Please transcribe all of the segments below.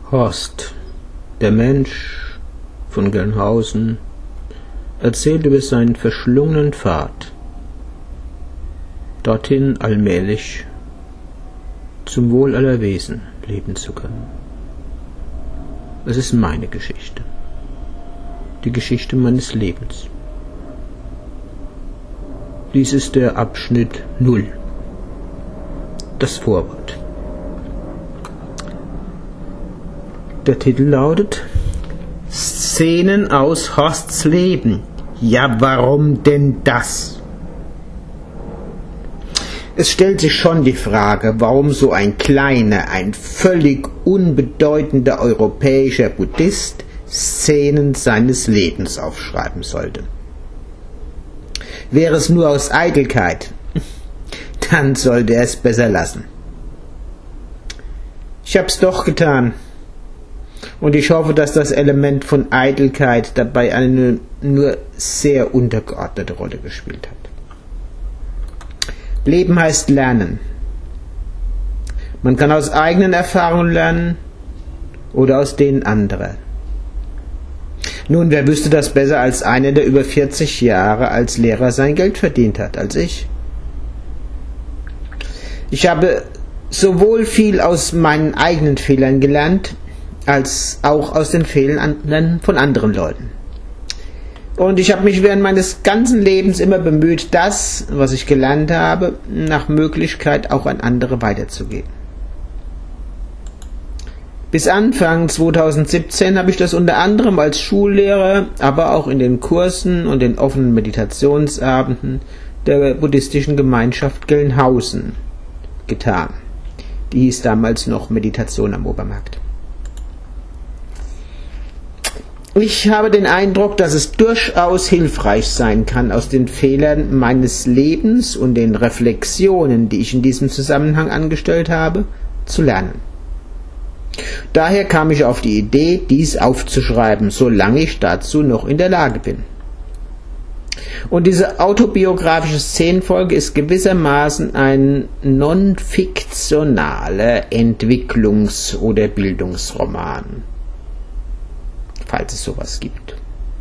Horst, der Mensch von Gelnhausen, erzählt über seinen verschlungenen Pfad, dorthin allmählich zum Wohl aller Wesen leben zu können. Es ist meine Geschichte, die Geschichte meines Lebens. Dies ist der Abschnitt 0, das Vorwort. Der Titel lautet Szenen aus Horsts Leben. Ja, warum denn das? Es stellt sich schon die Frage, warum so ein kleiner, ein völlig unbedeutender europäischer Buddhist Szenen seines Lebens aufschreiben sollte. Wäre es nur aus Eitelkeit, dann sollte er es besser lassen. Ich hab's doch getan. Und ich hoffe, dass das Element von Eitelkeit dabei eine nur sehr untergeordnete Rolle gespielt hat. Leben heißt lernen. Man kann aus eigenen Erfahrungen lernen oder aus denen anderer. Nun, wer wüsste das besser als einer, der über 40 Jahre als Lehrer sein Geld verdient hat, als ich? Ich habe sowohl viel aus meinen eigenen Fehlern gelernt, als auch aus den Fehlern von anderen Leuten. Und ich habe mich während meines ganzen Lebens immer bemüht, das, was ich gelernt habe, nach Möglichkeit auch an andere weiterzugeben. Bis Anfang 2017 habe ich das unter anderem als Schullehrer, aber auch in den Kursen und den offenen Meditationsabenden der buddhistischen Gemeinschaft Gelnhausen getan. Die hieß damals noch Meditation am Obermarkt. Ich habe den Eindruck, dass es durchaus hilfreich sein kann, aus den Fehlern meines Lebens und den Reflexionen, die ich in diesem Zusammenhang angestellt habe, zu lernen. Daher kam ich auf die Idee, dies aufzuschreiben, solange ich dazu noch in der Lage bin. Und diese autobiografische Szenenfolge ist gewissermaßen ein non-fiktionaler Entwicklungs- oder Bildungsroman, falls es sowas gibt.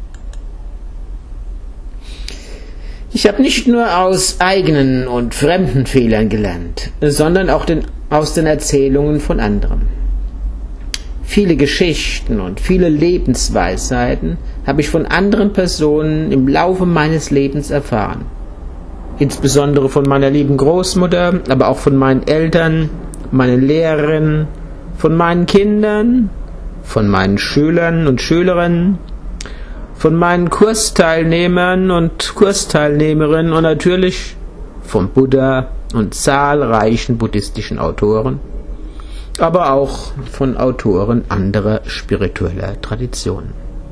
Ich habe nicht nur aus eigenen und fremden Fehlern gelernt, sondern auch aus den Erzählungen von anderen. Viele Geschichten und viele Lebensweisheiten habe ich von anderen Personen im Laufe meines Lebens erfahren. Insbesondere von meiner lieben Großmutter, aber auch von meinen Eltern, meinen Lehrerinnen, von meinen Kindern, von meinen Schülern und Schülerinnen, von meinen Kursteilnehmern und Kursteilnehmerinnen und natürlich vom Buddha und zahlreichen buddhistischen Autoren, aber auch von Autoren anderer spiritueller Traditionen.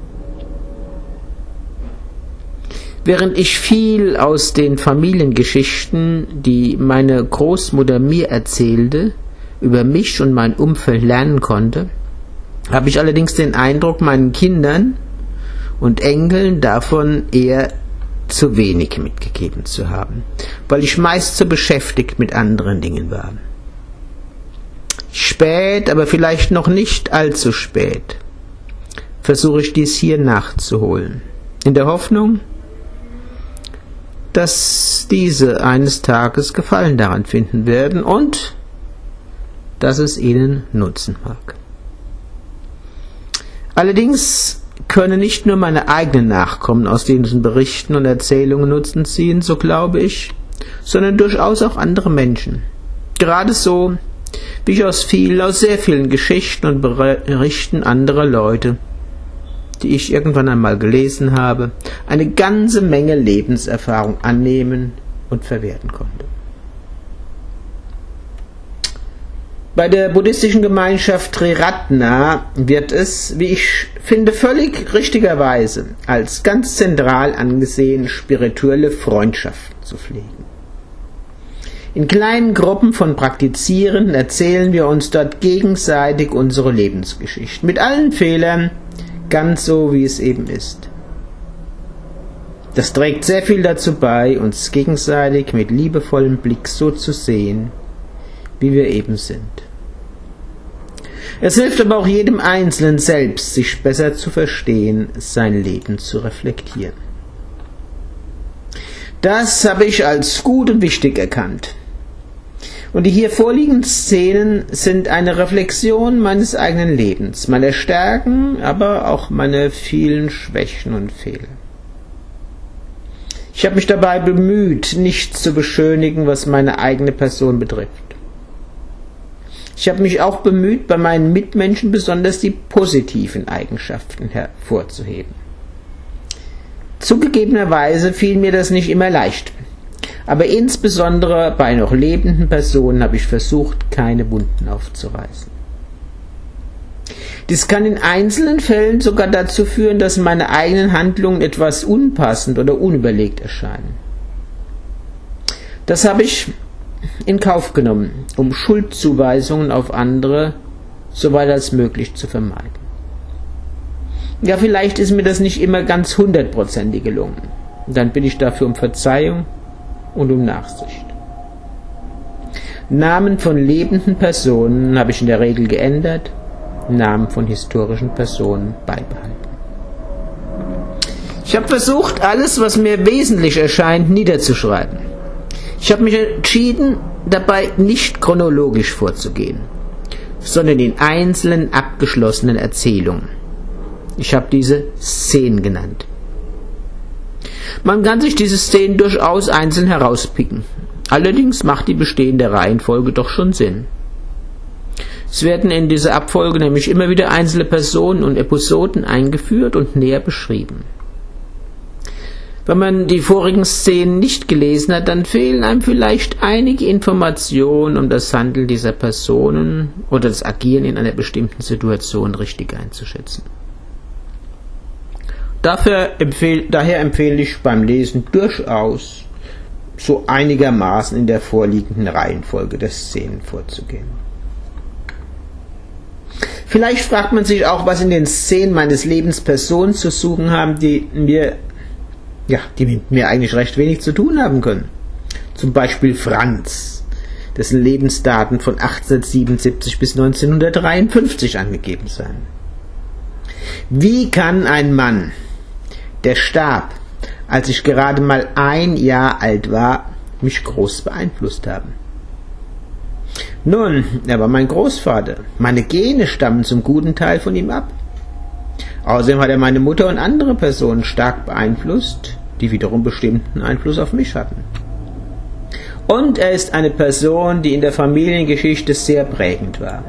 Während ich viel aus den Familiengeschichten, die meine Großmutter mir erzählte, über mich und mein Umfeld lernen konnte, habe ich allerdings den Eindruck, meinen Kindern und Enkeln davon eher zu wenig mitgegeben zu haben, weil ich meist so beschäftigt mit anderen Dingen war. Spät, aber vielleicht noch nicht allzu spät, versuche ich dies hier nachzuholen, in der Hoffnung, dass diese eines Tages Gefallen daran finden werden und dass es ihnen nutzen mag. Allerdings können nicht nur meine eigenen Nachkommen aus diesen Berichten und Erzählungen Nutzen ziehen, so glaube ich, sondern durchaus auch andere Menschen. Gerade so, wie ich aus sehr vielen Geschichten und Berichten anderer Leute, die ich irgendwann einmal gelesen habe, eine ganze Menge Lebenserfahrung annehmen und verwerten konnte. Bei der buddhistischen Gemeinschaft Triratna wird es, wie ich finde, völlig richtigerweise als ganz zentral angesehen, spirituelle Freundschaften zu pflegen. In kleinen Gruppen von Praktizierenden erzählen wir uns dort gegenseitig unsere Lebensgeschichten, mit allen Fehlern, ganz so wie es eben ist. Das trägt sehr viel dazu bei, uns gegenseitig mit liebevollem Blick so zu sehen, wie wir eben sind. Es hilft aber auch jedem Einzelnen selbst, sich besser zu verstehen, sein Leben zu reflektieren. Das habe ich als gut und wichtig erkannt. Und die hier vorliegenden Szenen sind eine Reflexion meines eigenen Lebens, meiner Stärken, aber auch meiner vielen Schwächen und Fehler. Ich habe mich dabei bemüht, nichts zu beschönigen, was meine eigene Person betrifft. Ich habe mich auch bemüht, bei meinen Mitmenschen besonders die positiven Eigenschaften hervorzuheben. Zugegebenerweise fiel mir das nicht immer leicht, aber insbesondere bei noch lebenden Personen habe ich versucht, keine Wunden aufzureißen. Dies kann in einzelnen Fällen sogar dazu führen, dass meine eigenen Handlungen etwas unpassend oder unüberlegt erscheinen. Das habe ich in Kauf genommen, um Schuldzuweisungen auf andere so weit als möglich zu vermeiden. Ja, vielleicht ist mir das nicht immer ganz 100% gelungen. Dann bitte ich dafür um Verzeihung und um Nachsicht. Namen von lebenden Personen habe ich in der Regel geändert, Namen von historischen Personen beibehalten. Ich habe versucht, alles, was mir wesentlich erscheint, niederzuschreiben. Ich habe mich entschieden, dabei nicht chronologisch vorzugehen, sondern in einzelnen abgeschlossenen Erzählungen. Ich habe diese Szenen genannt. Man kann sich diese Szenen durchaus einzeln herauspicken. Allerdings macht die bestehende Reihenfolge doch schon Sinn. Es werden in dieser Abfolge nämlich immer wieder einzelne Personen und Episoden eingeführt und näher beschrieben. Wenn man die vorigen Szenen nicht gelesen hat, dann fehlen einem vielleicht einige Informationen, um das Handeln dieser Personen oder das Agieren in einer bestimmten Situation richtig einzuschätzen. Daher empfehle ich beim Lesen durchaus, so einigermaßen in der vorliegenden Reihenfolge der Szenen vorzugehen. Vielleicht fragt man sich auch, was in den Szenen meines Lebens Personen zu suchen haben, die mit mir eigentlich recht wenig zu tun haben können. Zum Beispiel Franz, dessen Lebensdaten von 1877 bis 1953 angegeben seien. Wie kann ein Mann, der starb, als ich gerade mal 1 Jahr alt war, mich groß beeinflusst haben? Nun, er war mein Großvater. Meine Gene stammen zum guten Teil von ihm ab. Außerdem hat er meine Mutter und andere Personen stark beeinflusst, die wiederum bestimmten Einfluss auf mich hatten. Und er ist eine Person, die in der Familiengeschichte sehr prägend war.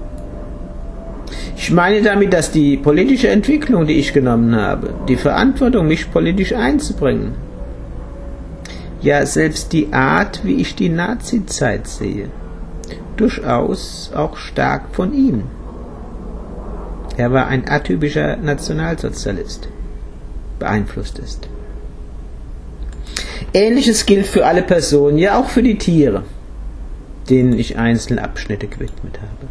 Ich meine damit, dass die politische Entwicklung, die ich genommen habe, die Verantwortung, mich politisch einzubringen, ja selbst die Art, wie ich die Nazizeit sehe, durchaus auch stark von ihm. Er war ein atypischer Nationalsozialist, beeinflusst ist. Ähnliches gilt für alle Personen, ja auch für die Tiere, denen ich einzelne Abschnitte gewidmet habe.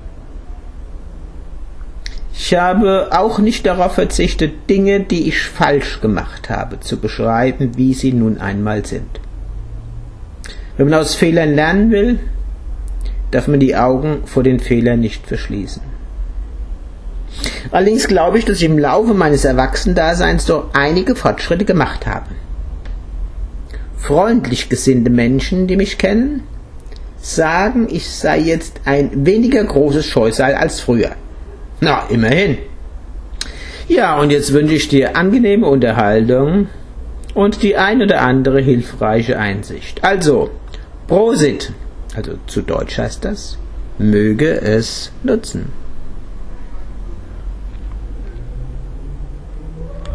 Ich habe auch nicht darauf verzichtet, Dinge, die ich falsch gemacht habe, zu beschreiben, wie sie nun einmal sind. Wenn man aus Fehlern lernen will, darf man die Augen vor den Fehlern nicht verschließen. Allerdings glaube ich, dass ich im Laufe meines Erwachsendaseins doch einige Fortschritte gemacht habe. Freundlich gesinnte Menschen, die mich kennen, sagen, ich sei jetzt ein weniger großes Scheusal als früher. Na, immerhin. Ja, und jetzt wünsche ich dir angenehme Unterhaltung und die ein oder andere hilfreiche Einsicht. Also, Prosit, also zu Deutsch heißt das, möge es nutzen.